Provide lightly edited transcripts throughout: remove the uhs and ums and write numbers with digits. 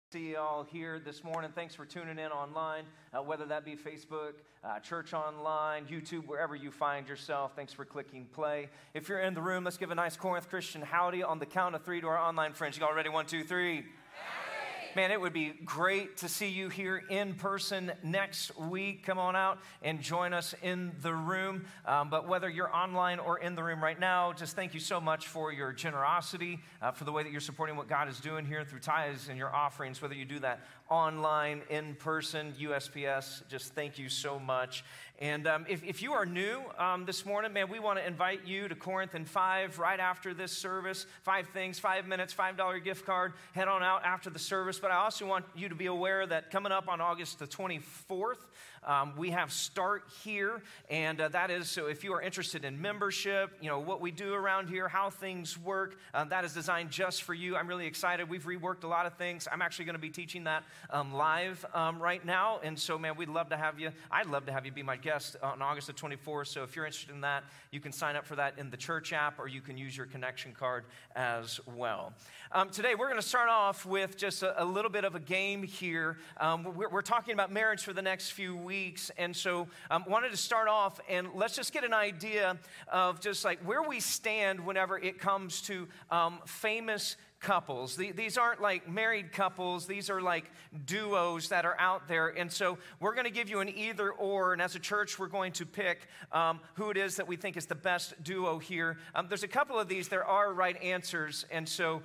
See you all here this morning. Thanks for tuning in online, whether that be Facebook, church online, YouTube, wherever you find yourself. Thanks for clicking play. If you're in the room, let's give a nice Corinth Christian howdy on the count of three to our online friends. You all ready? 1, 2, 3. Man, it would be great to see you here in person next week. Come on out and join us in the room. But whether you're online or in the room right now, just thank you so much for your generosity, for the way that you're supporting what God is doing here through tithes and your offerings, whether you do that online, in person, USPS. Just thank you so much. And if you are new this morning, man, we want to invite you to Corinth in 5 right after this service. 5 things, 5 minutes, $5 gift card. Head on out after the service. But I also want you to be aware that coming up on August the 24th, we have Start Here, and that is, so if you are interested in membership, you know, what we do around here, how things work, that is designed just for you. I'm really excited. We've reworked a lot of things. I'm actually going to be teaching that live right now, and so, man, we'd love to have you. I'd love to have you be my guest on August the 24th, so if you're interested in that, you can sign up for that in the church app, or you can use your connection card as well. Today, we're going to start off with just a little bit of a game here. We're talking about marriage for the next few weeks. And so wanted to start off and let's just get an idea of just like where we stand whenever it comes to famous couples. These aren't like married couples. These are like duos that are out there. And so we're going to give you an either or. And as a church, we're going to pick who it is that we think is the best duo here. There's a couple of these. There are right answers. And so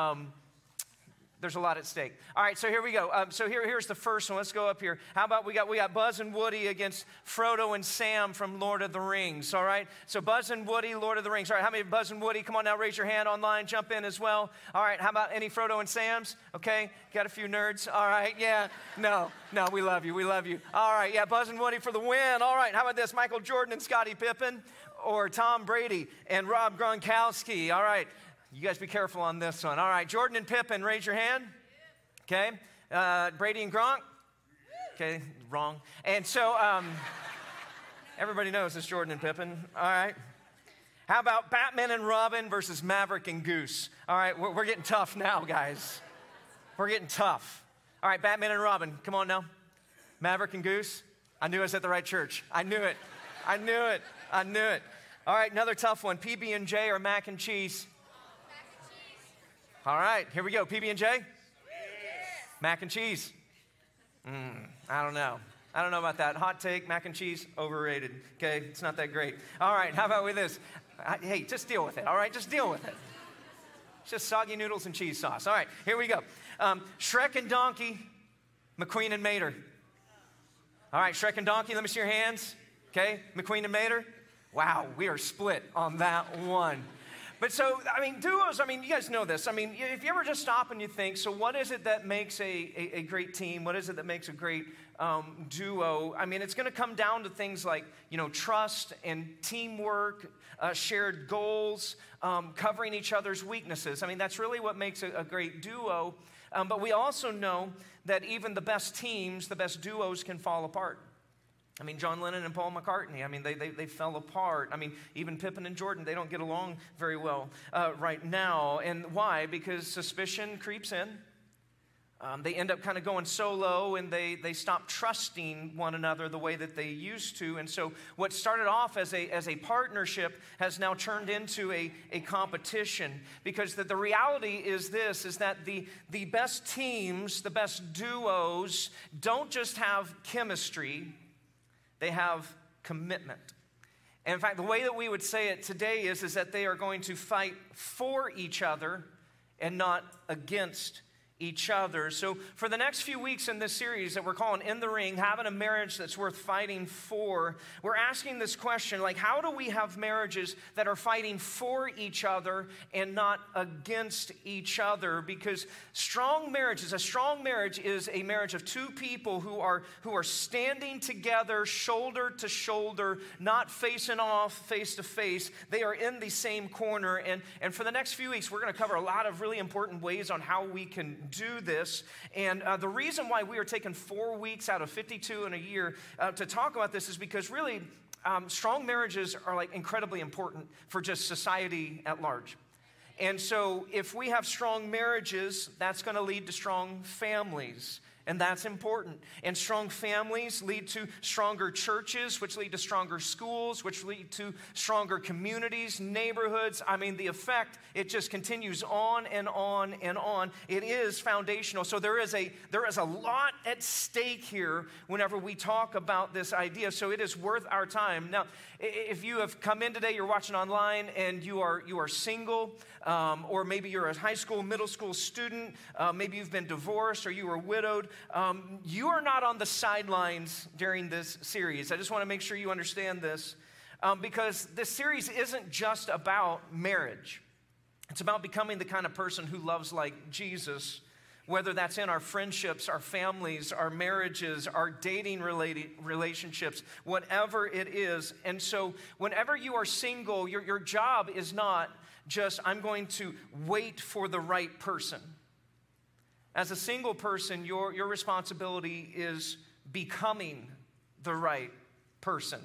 there's a lot at stake. All right, so here we go. Here's the first one. Let's go up here. How about we got Buzz and Woody against Frodo and Sam from Lord of the Rings, all right? So Buzz and Woody, Lord of the Rings. All right, how many Buzz and Woody? Come on now, raise your hand online, jump in as well. All right, how about any Frodo and Sams? Okay, got a few nerds. All right, yeah. No, we love you. All right, yeah, Buzz and Woody for the win. All right, how about this? Michael Jordan and Scottie Pippen, or Tom Brady and Rob Gronkowski. All right. You guys be careful on this one. All right, Jordan and Pippen, raise your hand. Okay. Brady and Gronk. Okay, wrong. And so everybody knows it's Jordan and Pippen. All right. How about Batman and Robin versus Maverick and Goose? All right, we're getting tough now, guys. We're getting tough. All right, Batman and Robin, come on now. Maverick and Goose. I knew I was at the right church. I knew it. All right, another tough one. PB&J or mac and cheese? All right, here we go. PB&J? Yes. Mac and cheese? I don't know about that. Hot take, mac and cheese, overrated. Okay, it's not that great. All right, how about with this? Hey, just deal with it, all right? Just deal with it. It's just soggy noodles and cheese sauce. All right, here we go. Shrek and Donkey, McQueen and Mater. All right, Shrek and Donkey, let me see your hands. Okay, McQueen and Mater. Wow, we are split on that one. But so, I mean, duos, you guys know this. I mean, if you ever just stop and you think, so what is it that makes a great team? What is it that makes a great duo? I mean, it's going to come down to things like, you know, trust and teamwork, shared goals, covering each other's weaknesses. I mean, that's really what makes a great duo. But we also know that even the best teams, the best duos can fall apart. I mean, John Lennon and Paul McCartney, I mean, they fell apart. I mean, even Pippen and Jordan, they don't get along very well right now. And why? Because suspicion creeps in. They end up kind of going solo, and they stop trusting one another the way that they used to. And so what started off as a partnership has now turned into a competition. Because the reality is this, is that the best teams, the best duos, don't just have chemistry, they have commitment. And in fact, the way that we would say it today is that they are going to fight for each other and not against each other. So for the next few weeks in this series that we're calling In the Ring, having a marriage that's worth fighting for, we're asking this question, like, how do we have marriages that are fighting for each other and not against each other? Because a strong marriage is a marriage of two people who are standing together, shoulder to shoulder, not facing off face to face. They are in the same corner. And for the next few weeks, we're going to cover a lot of really important ways on how we can do this. And the reason why we are taking 4 weeks out of 52 in a year to talk about this is because really strong marriages are like incredibly important for just society at large. And so if we have strong marriages, that's going to lead to strong families. And that's important. And strong families lead to stronger churches, which lead to stronger schools, which lead to stronger communities, neighborhoods. I mean, the effect, it just continues on and on and on. It is foundational. So there is a lot at stake here whenever we talk about this idea. So it is worth our time. Now, if you have come in today, you're watching online, and you are single, or maybe you're a high school, middle school student, maybe you've been divorced or you were widowed, you are not on the sidelines during this series. I just want to make sure you understand this, because this series isn't just about marriage. It's about becoming the kind of person who loves like Jesus, whether that's in our friendships, our families, our marriages, our dating relationships, whatever it is. And so whenever you are single, your job is not just, I'm going to wait for the right person. As a single person, your responsibility is becoming the right person.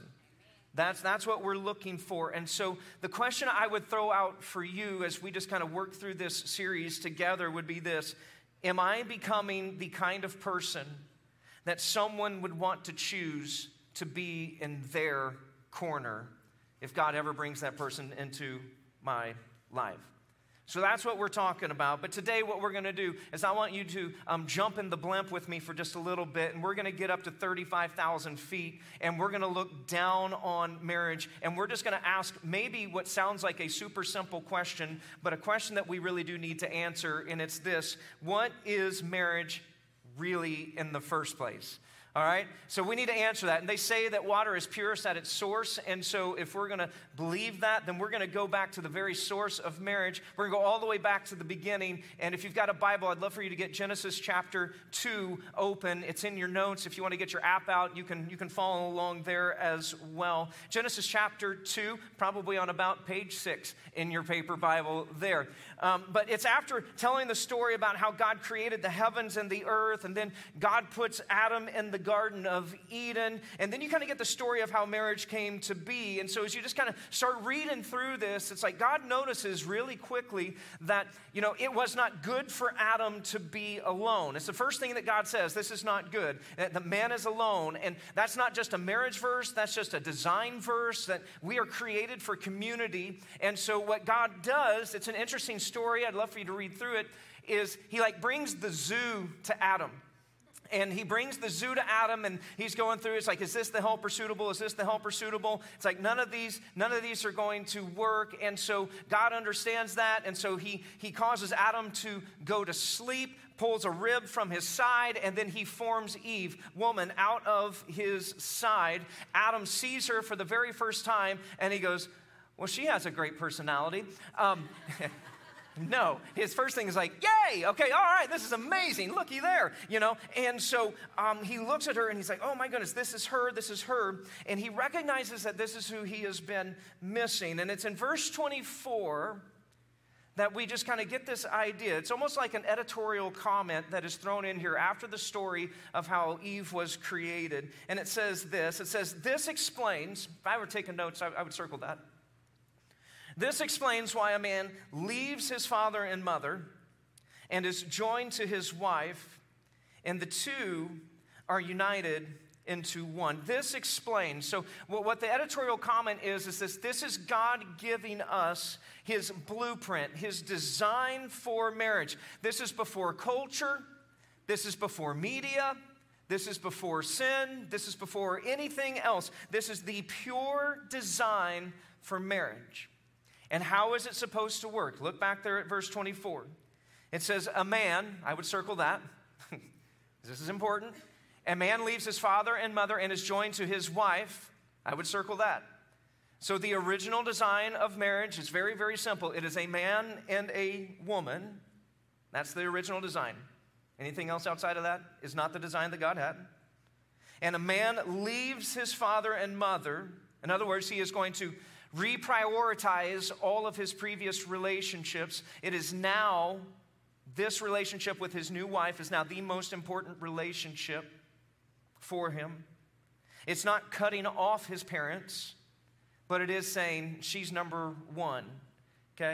That's what we're looking for. And so the question I would throw out for you as we just kind of work through this series together would be this: am I becoming the kind of person that someone would want to choose to be in their corner if God ever brings that person into my life? So that's what we're talking about. But today what we're going to do is I want you to jump in the blimp with me for just a little bit. And we're going to get up to 35,000 feet. And we're going to look down on marriage. And we're just going to ask maybe what sounds like a super simple question, but a question that we really do need to answer. And it's this: what is marriage really in the first place? All right, so we need to answer that. And they say that water is purest at its source. And so if we're going to believe that, then we're going to go back to the very source of marriage. We're going to go all the way back to the beginning. And if you've got a Bible, I'd love for you to get Genesis chapter 2 open. It's in your notes. If you want to get your app out, you can follow along there as well. Genesis chapter 2, probably on about page 6 in your paper Bible there. But it's after telling the story about how God created the heavens and the earth, and then God puts Adam in the Garden of Eden, and then you kind of get the story of how marriage came to be. And so as you just kind of start reading through this, it's like God notices really quickly that, it was not good for Adam to be alone. It's the first thing that God says: this is not good, that the man is alone. And that's not just a marriage verse, that's just a design verse, that we are created for community. And so what God does, it's an interesting story, I'd love for you to read through it, is he brings the zoo to Adam. And he brings the zoo to Adam, and he's going through. It's like, is this the helper suitable? Is this the helper suitable? It's like none of these are going to work. And so God understands that, and so he causes Adam to go to sleep, pulls a rib from his side, and then he forms Eve, woman, out of his side. Adam sees her for the very first time, and he goes, well, she has a great personality. No, his first thing is like, yay, okay, all right, this is amazing, looky there, And so he looks at her and he's like, oh my goodness, this is her. And he recognizes that this is who he has been missing. And it's in verse 24 that we just kind of get this idea. It's almost like an editorial comment that is thrown in here after the story of how Eve was created. And it says this explains, if I were taking notes, I would circle that. This explains why a man leaves his father and mother and is joined to his wife, and the two are united into one. This explains. So what the editorial comment is this is God giving us his blueprint, his design for marriage. This is before culture. This is before media. This is before sin. This is before anything else. This is the pure design for marriage. And how is it supposed to work? Look back there at verse 24. It says, a man, I would circle that. This is important. A man leaves his father and mother and is joined to his wife. I would circle that. So the original design of marriage is very, very simple. It is a man and a woman. That's the original design. Anything else outside of that is not the design that God had. And a man leaves his father and mother. In other words, he is going to reprioritize all of his previous relationships. It is now, this relationship with his new wife is now the most important relationship for him. It's not cutting off his parents, but it is saying she's number one. Okay?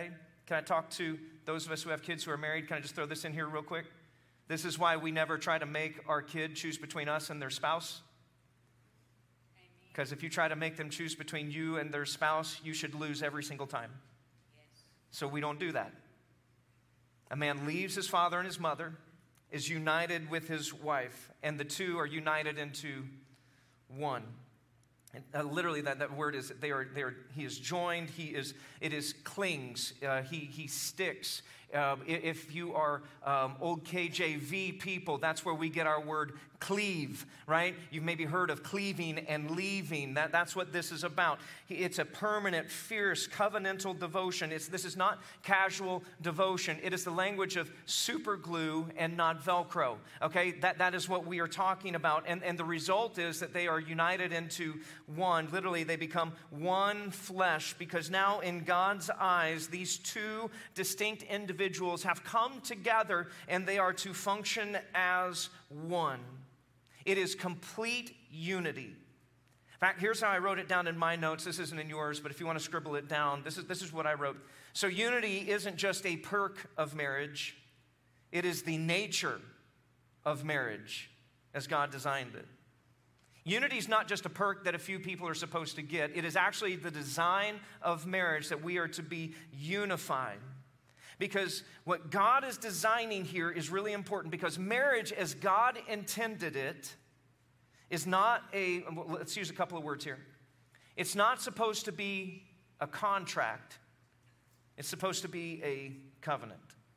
Can I talk to those of us who have kids who are married? Can I just throw this in here real quick? This is why we never try to make our kid choose between us and their spouse. Because if you try to make them choose between you and their spouse, you should lose every single time. Yes. So we don't do that. A man leaves his father and his mother, is united with his wife, and the two are united into one. And, literally, that word is he is joined. It is clings. He sticks. If you are old KJV people, that's where we get our word cleave, right? You've maybe heard of cleaving and leaving. That's what this is about. It's a permanent, fierce, covenantal devotion. This is not casual devotion. It is the language of super glue and not Velcro, okay? That is what we are talking about. And the result is that they are united into one. Literally, they become one flesh, because now in God's eyes, these two distinct individuals have come together and they are to function as one. It is complete unity. In fact, here's how I wrote it down in my notes. This isn't in yours, but if you want to scribble it down, this is what I wrote. So unity isn't just a perk of marriage. It is the nature of marriage as God designed it. Unity is not just a perk that a few people are supposed to get. It is actually the design of marriage, that we are to be unified. Because what God is designing here is really important, because marriage, as God intended it, is not let's use a couple of words here. It's not supposed to be a contract. It's supposed to be a covenant.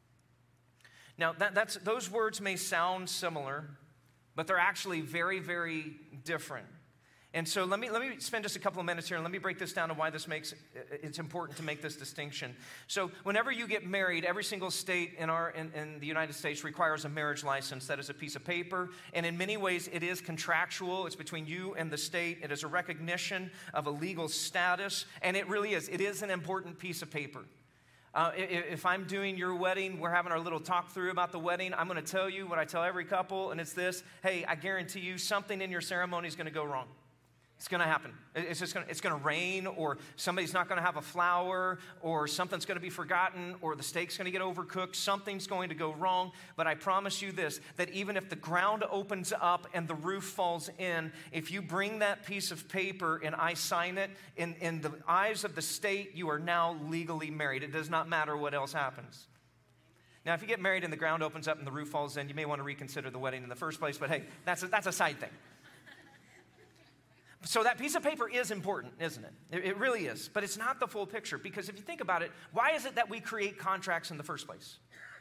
Now, those words may sound similar, but they're actually very, very different. And so let me spend just a couple of minutes here and let me break this down to why it's important to make this distinction. So whenever you get married, every single state in the United States requires a marriage license. That is a piece of paper, and in many ways it is contractual. It's between you and the state. It is a recognition of a legal status, and it really is. It is an important piece of paper. If I'm doing your wedding, we're having our little talk through about the wedding, I'm going to tell you what I tell every couple, and it's this: hey, I guarantee you something in your ceremony is going to go wrong. It's going to happen. It's going to rain, or somebody's not going to have a flower, or something's going to be forgotten, or the steak's going to get overcooked. Something's going to go wrong. But I promise you this, that even if the ground opens up and the roof falls in, if you bring that piece of paper and I sign it, in the eyes of the state, you are now legally married. It does not matter what else happens. Now, if you get married and the ground opens up and the roof falls in, you may want to reconsider the wedding in the first place, but hey, that's a side thing. So that piece of paper is important, isn't it? It really is. But it's not the full picture, because if you think about it, why is it that we create contracts in the first place?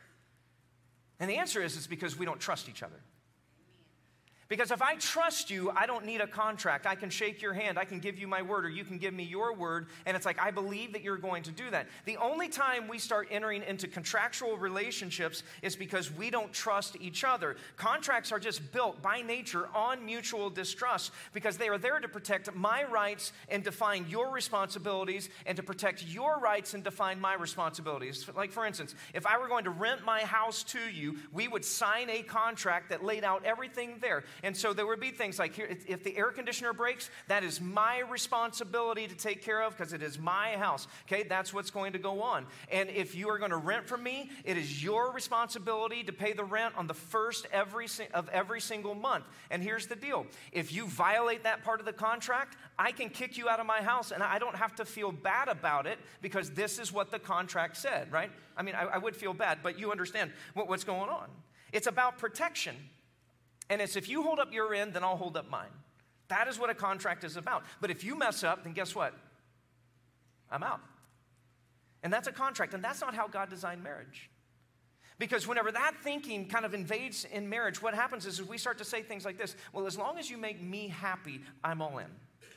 And the answer is, it's because we don't trust each other. Because if I trust you, I don't need a contract. I can shake your hand. I can give you my word, or you can give me your word. And it's like, I believe that you're going to do that. The only time we start entering into contractual relationships is because we don't trust each other. Contracts are just built by nature on mutual distrust, because they are there to protect my rights and define your responsibilities, and to protect your rights and define my responsibilities. Like, for instance, if I were going to rent my house to you, we would sign a contract that laid out everything there. And so there would be things like, here, if the air conditioner breaks, that is my responsibility to take care of, because it is my house. Okay, that's what's going to go on. And if you are going to rent from me, it is your responsibility to pay the rent on the first of every single month. And here's the deal. If you violate that part of the contract, I can kick you out of my house, and I don't have to feel bad about it, because this is what the contract said, right? I mean, I would feel bad, but you understand what's going on. It's about protection. And it's, if you hold up your end, then I'll hold up mine. That is what a contract is about. But if you mess up, then guess what? I'm out. And that's a contract. And that's not how God designed marriage. Because whenever that thinking kind of invades in marriage, what happens is we start to say things like this: well, as long as you make me happy, I'm all in.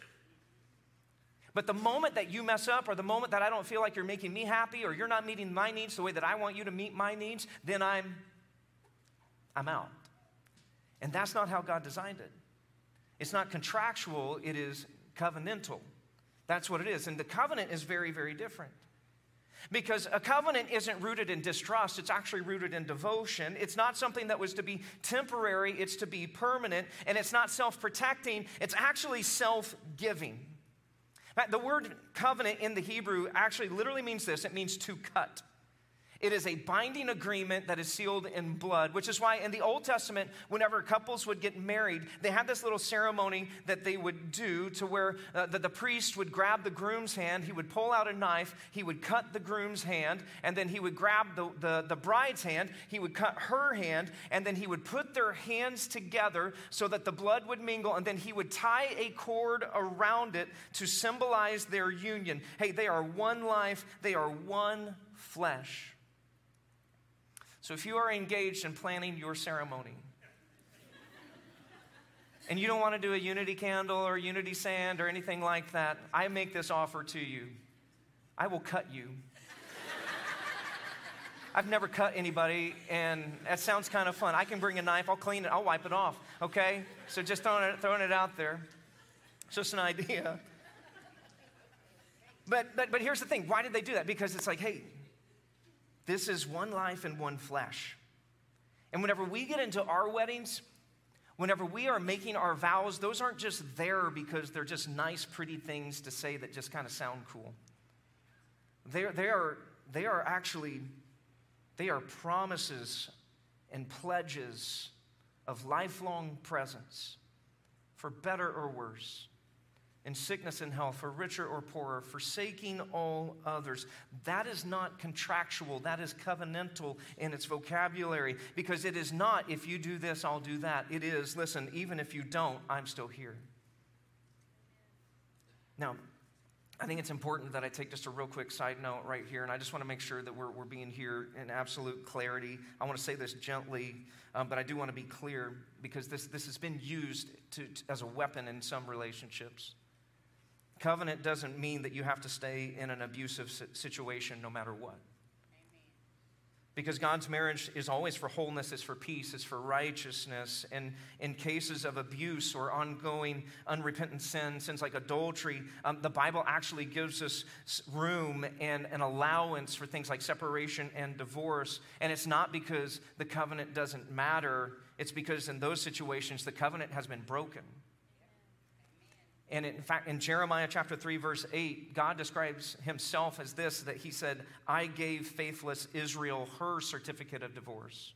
But the moment that you mess up, or the moment that I don't feel like you're making me happy, or you're not meeting my needs the way that I want you to meet my needs, then I'm out. And that's not how God designed it. It's not contractual, it is covenantal. That's what it is. And the covenant is very, very different. Because a covenant isn't rooted in distrust, it's actually rooted in devotion. It's not something that was to be temporary, it's to be permanent. And it's not self-protecting, it's actually self-giving. The word covenant in the Hebrew actually literally means this: it means to cut. It is a binding agreement that is sealed in blood, which is why in the Old Testament, whenever couples would get married, they had this little ceremony that they would do to where the priest would grab the groom's hand, he would pull out a knife, he would cut the groom's hand, and then he would grab the bride's hand, he would cut her hand, and then he would put their hands together so that the blood would mingle, and then he would tie a cord around it to symbolize their union. Hey, they are one life, they are one flesh. So if you are engaged in planning your ceremony and you don't want to do a unity candle or unity sand or anything like that, I make this offer to you. I will cut you. I've never cut anybody, and that sounds kind of fun. I can bring a knife, I'll clean it, I'll wipe it off, okay? So just throwing it out there. It's just an idea. But here's the thing. Why did they do that? Because it's like, hey, this is one life and one flesh. And whenever we get into our weddings, whenever we are making our vows, those aren't just there because they're just nice, pretty things to say that just kind of sound cool. They are actually promises and pledges of lifelong presence, for better or worse, in sickness and health, for richer or poorer, forsaking all others. That is not contractual. That is covenantal in its vocabulary, because it is not, if you do this, I'll do that. It is, listen, even if you don't, I'm still here. Now, I think it's important that I take just a real quick side note right here, and I just want to make sure that we're being here in absolute clarity. I want to say this gently, but I do want to be clear, because this has been used as a weapon in some relationships. Covenant doesn't mean that you have to stay in an abusive situation no matter what. Because God's marriage is always for wholeness, it's for peace, it's for righteousness. And in cases of abuse or ongoing unrepentant sins like adultery, the Bible actually gives us room and an allowance for things like separation and divorce. And it's not because the covenant doesn't matter, it's because in those situations the covenant has been broken. And in fact, in Jeremiah chapter 3, verse 8, God describes himself as this, that he said, I gave faithless Israel her certificate of divorce.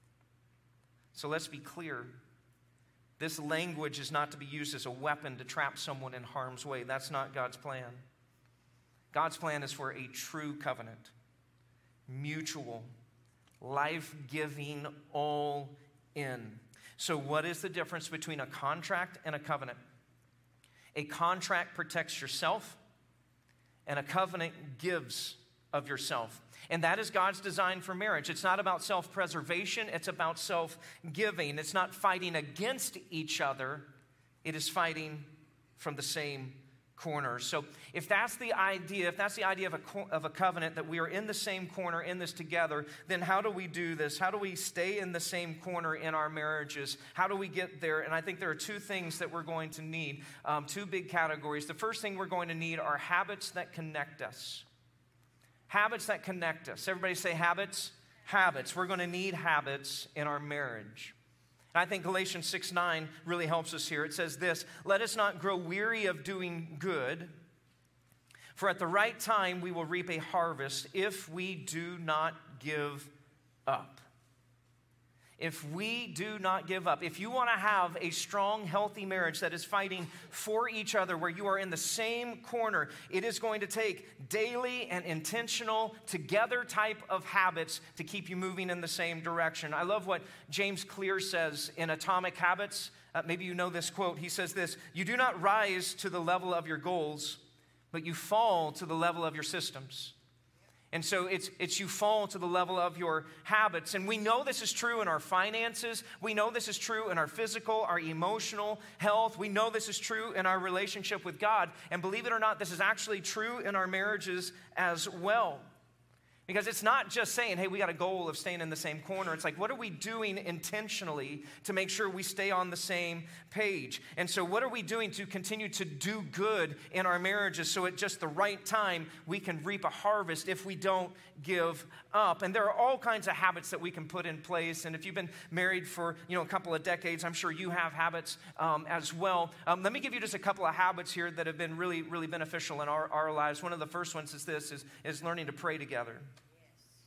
So let's be clear. This language is not to be used as a weapon to trap someone in harm's way. That's not God's plan. God's plan is for a true covenant, mutual, life-giving, all in. So what is the difference between a contract and a covenant? A contract protects yourself, and a covenant gives of yourself. And that is God's design for marriage. It's not about self-preservation, it's about self-giving. It's not fighting against each other, it is fighting from the same corner. So if that's the idea of a covenant, that we are in the same corner in this together, then how do we do this? How do we stay in the same corner in our marriages? How do we get there? And I think there are two things that we're going to need, two big categories. The first thing we're going to need are habits that connect us. Habits that connect us. Everybody say habits. Habits. We're going to need habits in our marriage. And I think Galatians 6:9 really helps us here. It says this, let us not grow weary of doing good, for at the right time we will reap a harvest if we do not give up. If we do not give up, if you want to have a strong, healthy marriage that is fighting for each other, where you are in the same corner, it is going to take daily and intentional, together type of habits to keep you moving in the same direction. I love what James Clear says in Atomic Habits. Maybe you know this quote. He says this, you do not rise to the level of your goals, but you fall to the level of your systems. And so it's you fall to the level of your habits. And we know this is true in our finances. We know this is true in our physical, our emotional health. We know this is true in our relationship with God. And believe it or not, this is actually true in our marriages as well. Because it's not just saying, hey, we got a goal of staying in the same corner. It's like, what are we doing intentionally to make sure we stay on the same page? And so what are we doing to continue to do good in our marriages so at just the right time we can reap a harvest if we don't give up? And there are all kinds of habits that we can put in place. And if you've been married for a couple of decades, I'm sure you have habits as well. Let me give you just a couple of habits here that have been really, really beneficial in our lives. One of the first ones is this, is learning to pray together.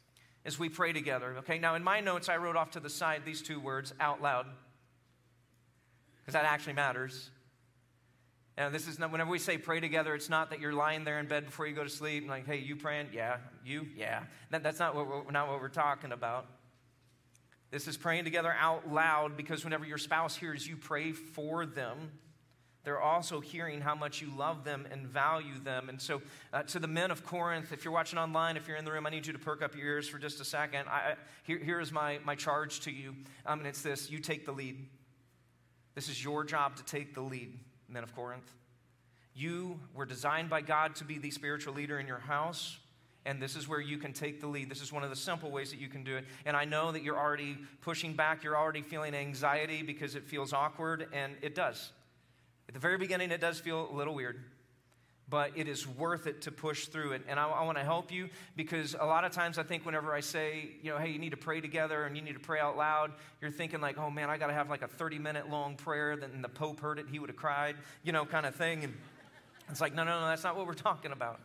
as we pray together. Okay, now in my notes, I wrote off to the side these two words, out loud, because that actually matters. And this is not, whenever we say pray together, it's not that you're lying there in bed before you go to sleep and like, hey, you praying? Yeah. You? Yeah. That's not what we're talking about. This is praying together out loud, because whenever your spouse hears you pray for them, they're also hearing how much you love them and value them. And so to the men of Corinth, if you're watching online, if you're in the room, I need you to perk up your ears for just a second. Here is my charge to you, and it's this: you take the lead. This is your job to take the lead, men of Corinth. You were designed by God to be the spiritual leader in your house, and this is where you can take the lead. This is one of the simple ways that you can do it. And I know that you're already pushing back. You're already feeling anxiety because it feels awkward, and it does. At the very beginning, it does feel a little weird, but it is worth it to push through it. And I want to help you, because a lot of times I think whenever I say, hey, you need to pray together and you need to pray out loud, you're thinking like, oh man, I got to have like a 30-minute long prayer. Then the Pope heard it, he would have cried, kind of thing. And it's like, no, that's not what we're talking about.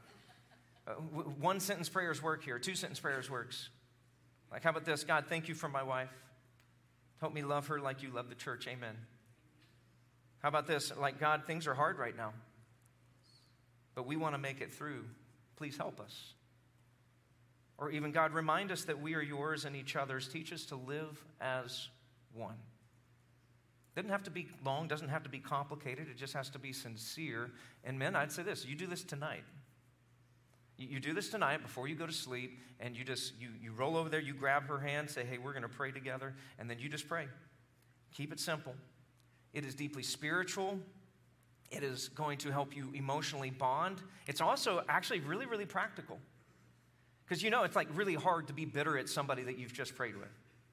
One sentence prayers work here. 2 sentence prayers works. Like, how about this? God, thank you for my wife. Help me love her like you love the church. Amen. How about this? Like, God, things are hard right now, but we want to make it through. Please help us. Or even, God, remind us that we are yours and each other's. Teach us to live as one. Doesn't have to be long, doesn't have to be complicated. It just has to be sincere. And men, I'd say this: you do this tonight. You do this tonight before you go to sleep, and you roll over there, you grab her hand, say, hey, we're going to pray together, and then you just pray. Keep it simple. It is deeply spiritual. It is going to help you emotionally bond. It's also actually really, really practical. Because it's like really hard to be bitter at somebody that you've just prayed with.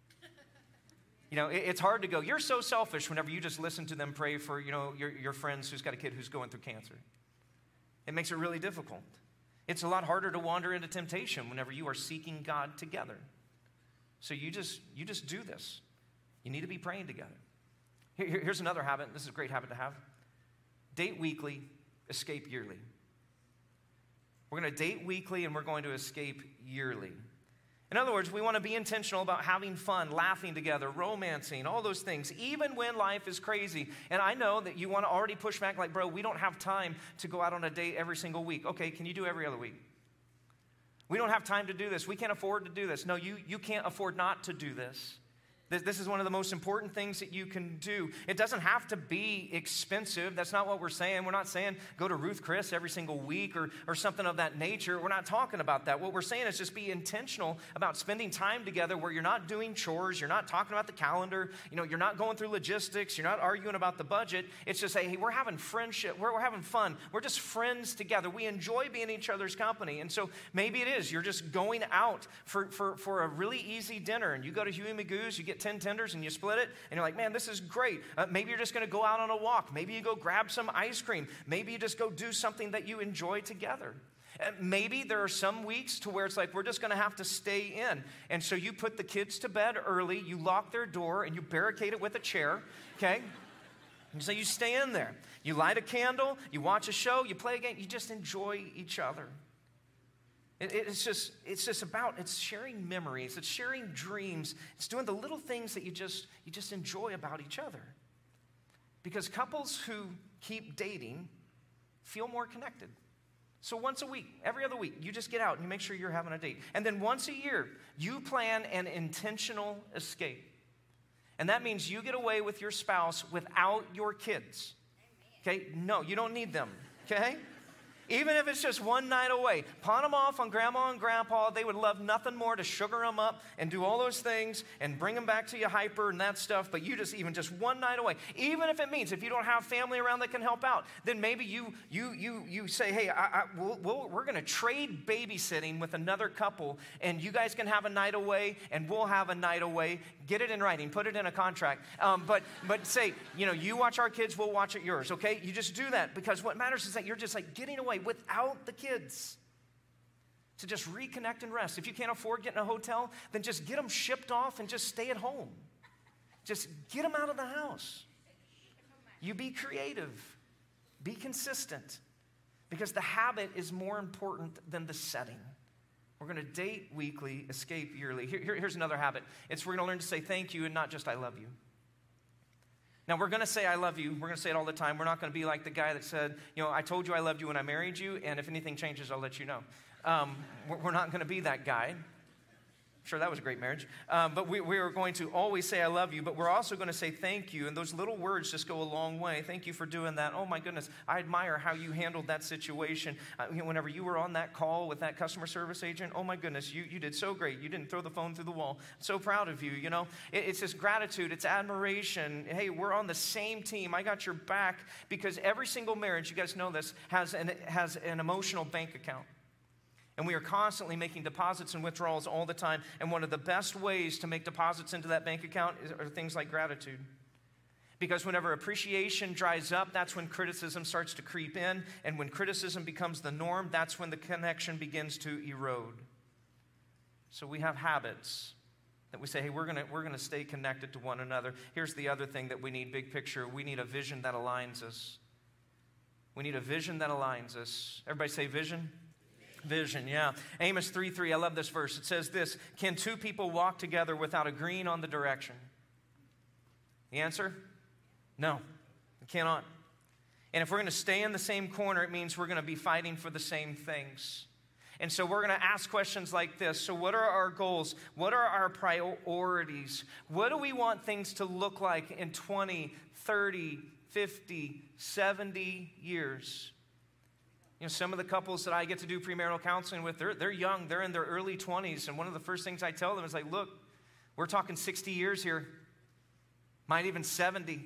It's hard to go, you're so selfish, whenever you just listen to them pray for, your friends who's got a kid who's going through cancer. It makes it really difficult. It's a lot harder to wander into temptation whenever you are seeking God together. So you just do this. You need to be praying together. Here's another habit. This is a great habit to have. Date weekly, escape yearly. We're going to date weekly, and we're going to escape yearly. In other words, we want to be intentional about having fun, laughing together, romancing, all those things, even when life is crazy. And I know that you want to already push back like, bro, we don't have time to go out on a date every single week. Okay, can you do every other week? We don't have time to do this. We can't afford to do this. No, you can't afford not to do this. This is one of the most important things that you can do. It doesn't have to be expensive. That's not what we're saying. We're not saying go to Ruth Chris every single week or something of that nature. We're not talking about that. What we're saying is just be intentional about spending time together where you're not doing chores. You're not talking about the calendar. You're not going through logistics. You're not arguing about the budget. It's just, hey, we're having friendship. We're having fun. We're just friends together. We enjoy being in each other's company. And so maybe it is. You're just going out for a really easy dinner. And you go to Huey Magoo's. You get 10 tenders and you split it, and you're like, man, this is great. Maybe you're just going to go out on a walk. Maybe you go grab some ice cream. Maybe you just go do something that you enjoy together. Maybe there are some weeks to where it's like, we're just going to have to stay in. And so you put the kids to bed early, you lock their door, and you barricade it with a chair, okay? And so you stay in there. You light a candle, you watch a show, you play a game, you just enjoy each other. It's just about, it's sharing memories, it's sharing dreams, it's doing the little things that you just enjoy about each other. Because couples who keep dating feel more connected. So once a week, every other week, you just get out and you make sure you're having a date. And then once a year, you plan an intentional escape. And that means you get away with your spouse without your kids. Okay? No, you don't need them. Okay? Even if it's just one night away, pawn them off on grandma and grandpa. They would love nothing more to sugar them up and do all those things and bring them back to you hyper and that stuff. But you even just one night away. Even if it means if you don't have family around that can help out, then maybe you say, hey, we're going to trade babysitting with another couple, and you guys can have a night away, and we'll have a night away. Get it in writing. Put it in a contract. But say, you watch our kids, we'll watch yours. Okay? You just do that, because what matters is that you're just like getting away without the kids to just reconnect and rest. If you can't afford getting a hotel, then just get them shipped off and just stay at home. Just get them out of the house. You be creative. Be consistent. Because the habit is more important than the setting. We're going to date weekly, escape yearly. Here's another habit. We're going to learn to say thank you and not just I love you. Now, we're going to say I love you. We're going to say it all the time. We're not going to be like the guy that said, I told you I loved you when I married you, and if anything changes, I'll let you know. We're not going to be that guy. Sure, that was a great marriage. But we are going to always say I love you, but we're also going to say thank you. And those little words just go a long way. Thank you for doing that. Oh, my goodness. I admire how you handled that situation. Whenever you were on that call with that customer service agent, oh, my goodness, you did so great. You didn't throw the phone through the wall. I'm so proud of you, It's just gratitude. It's admiration. Hey, we're on the same team. I got your back, because every single marriage, you guys know this, has an emotional bank account. And we are constantly making deposits and withdrawals all the time. And one of the best ways to make deposits into that bank account are things like gratitude. Because whenever appreciation dries up, that's when criticism starts to creep in. And when criticism becomes the norm, that's when the connection begins to erode. So we have habits that we say, hey, we're gonna stay connected to one another. Here's the other thing that we need, big picture. We need a vision that aligns us. We need a vision that aligns us. Everybody say vision. Vision, yeah. Amos 3:3, I love this verse. It says this: can two people walk together without agreeing on the direction? The answer? No, we cannot. And if we're going to stay in the same corner, it means we're going to be fighting for the same things. And so we're going to ask questions like this. So what are our goals? What are our priorities? What do we want things to look like in 20, 30, 50, 70 years? Some of the couples that I get to do premarital counseling with, they're young. They're in their early 20s. And one of the first things I tell them is like, look, we're talking 60 years here. Might even 70.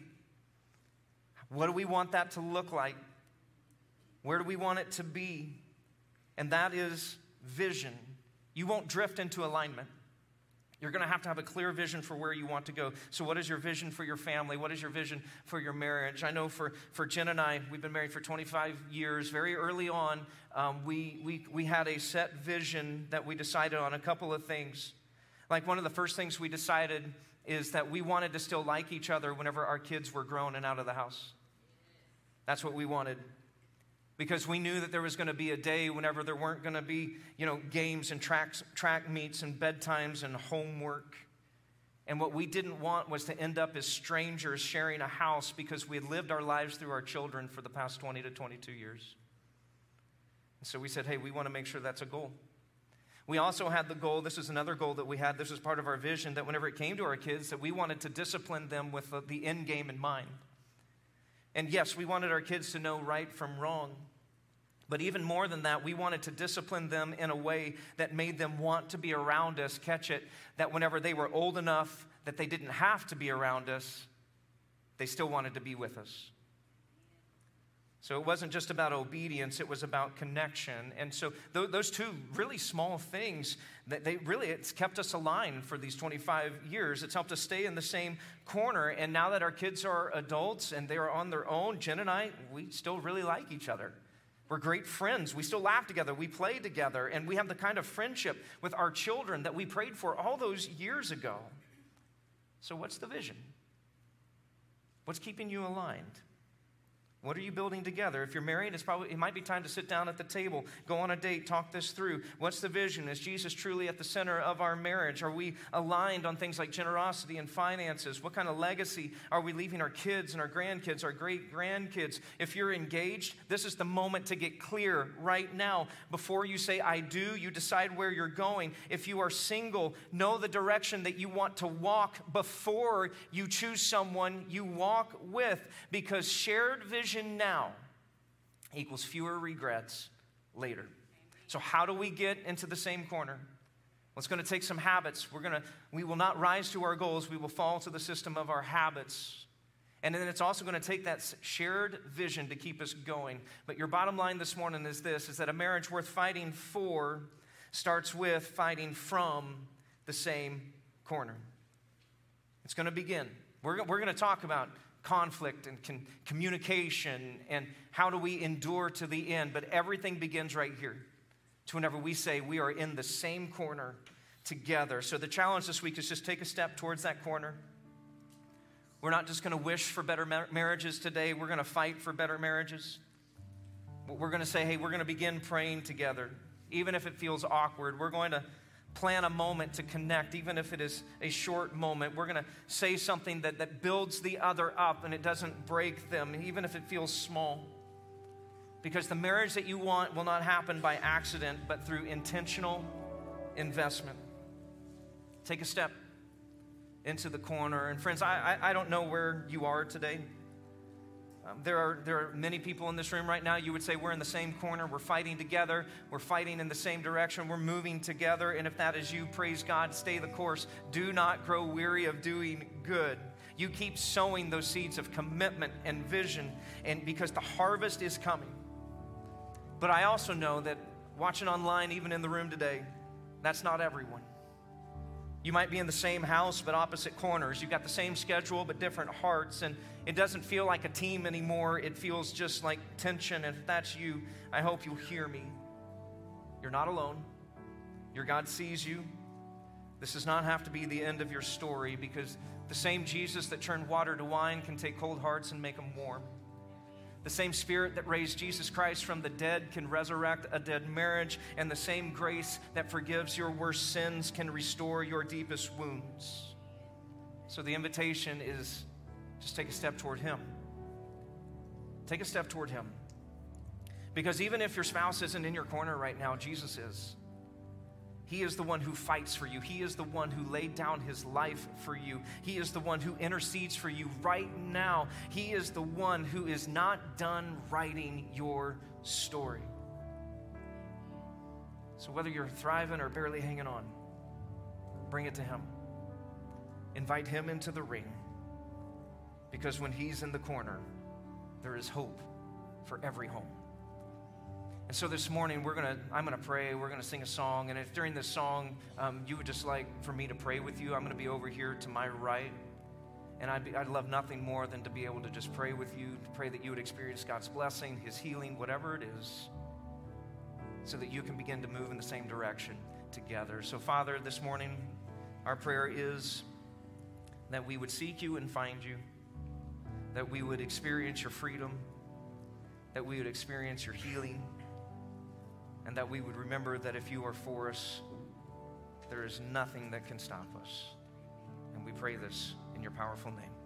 What do we want that to look like? Where do we want it to be? And that is vision. You won't drift into alignment. You're going to have a clear vision for where you want to go. So what is your vision for your family? What is your vision for your marriage? I know for Jen and I, we've been married for 25 years. Very early on, we had a set vision that we decided on a couple of things. Like one of the first things we decided is that we wanted to still like each other whenever our kids were grown and out of the house. That's what we wanted. Because we knew that there was going to be a day whenever there weren't going to be, games and track meets and bedtimes and homework. And what we didn't want was to end up as strangers sharing a house, because we had lived our lives through our children for the past 20 to 22 years. And so we said, hey, we want to make sure that's a goal. We also had the goal, this is another goal that we had, this was part of our vision, that whenever it came to our kids, that we wanted to discipline them with the end game in mind. And yes, we wanted our kids to know right from wrong. But even more than that, we wanted to discipline them in a way that made them want to be around us, catch it, that whenever they were old enough that they didn't have to be around us, they still wanted to be with us. So it wasn't just about obedience, it was about connection. And so those two really small things, it's kept us aligned for these 25 years. It's helped us stay in the same corner. And now that our kids are adults and they are on their own, Jen and I, we still really like each other. We're great friends. We still laugh together. We play together. And we have the kind of friendship with our children that we prayed for all those years ago. So what's the vision? What's keeping you aligned? What are you building together? If you're married, it might be time to sit down at the table, go on a date, talk this through. What's the vision? Is Jesus truly at the center of our marriage? Are we aligned on things like generosity and finances? What kind of legacy are we leaving our kids and our grandkids, our great-grandkids? If you're engaged, this is the moment to get clear right now. Before you say, I do, you decide where you're going. If you are single, know the direction that you want to walk before you choose someone you walk with, because shared vision now equals fewer regrets later. So how do we get into the same corner? Well, it's going to take some habits. We will not rise to our goals. We will fall to the system of our habits. And then it's also going to take that shared vision to keep us going. But your bottom line this morning is this, is that a marriage worth fighting for starts with fighting from the same corner. It's going to begin. We're going to talk about conflict and communication and how do we endure to the end. But everything begins right here, to whenever we say we are in the same corner together. So the challenge this week is just take a step towards that corner. We're not just going to wish for better marriages today. We're going to fight for better marriages. We're going to say, hey, we're going to begin praying together. even if it feels awkward. We're going to plan a moment to connect, even if it is a short moment. We're going to say something that builds the other up and it doesn't break them, even if it feels small. Because the marriage that you want will not happen by accident, but through intentional investment. Take a step into the corner. And friends, I don't know where you are today. There are many people in this room right now. You would say we're in the same corner. We're fighting together. We're fighting in the same direction. We're moving together. And if that is you, praise God, stay the course. Do not grow weary of doing good. You keep sowing those seeds of commitment and vision, and because the harvest is coming. But I also know that watching online, even in the room today, that's not everyone. You might be in the same house, but opposite corners. You've got the same schedule, but different hearts. And it doesn't feel like a team anymore. It feels just like tension. And if that's you, I hope you'll hear me. You're not alone. Your God sees you. This does not have to be the end of your story, because the same Jesus that turned water to wine can take cold hearts and make them warm. The same Spirit that raised Jesus Christ from the dead can resurrect a dead marriage, and the same grace that forgives your worst sins can restore your deepest wounds. So the invitation is just take a step toward Him. Take a step toward Him. Because even if your spouse isn't in your corner right now, Jesus is. He is the one who fights for you. He is the one who laid down His life for you. He is the one who intercedes for you right now. He is the one who is not done writing your story. So whether you're thriving or barely hanging on, bring it to Him. Invite Him into the ring, because when He's in the corner, there is hope for every home. And so this morning, I'm going to pray. We're going to sing a song. And if during this song, you would just like for me to pray with you, I'm going to be over here to my right. And I'd love nothing more than to be able to just pray with you, to pray that you would experience God's blessing, His healing, whatever it is, so that you can begin to move in the same direction together. So Father, this morning, our prayer is that we would seek you and find you, that we would experience your freedom, that we would experience your healing, and that we would remember that if you are for us, there is nothing that can stop us. And we pray this in your powerful name.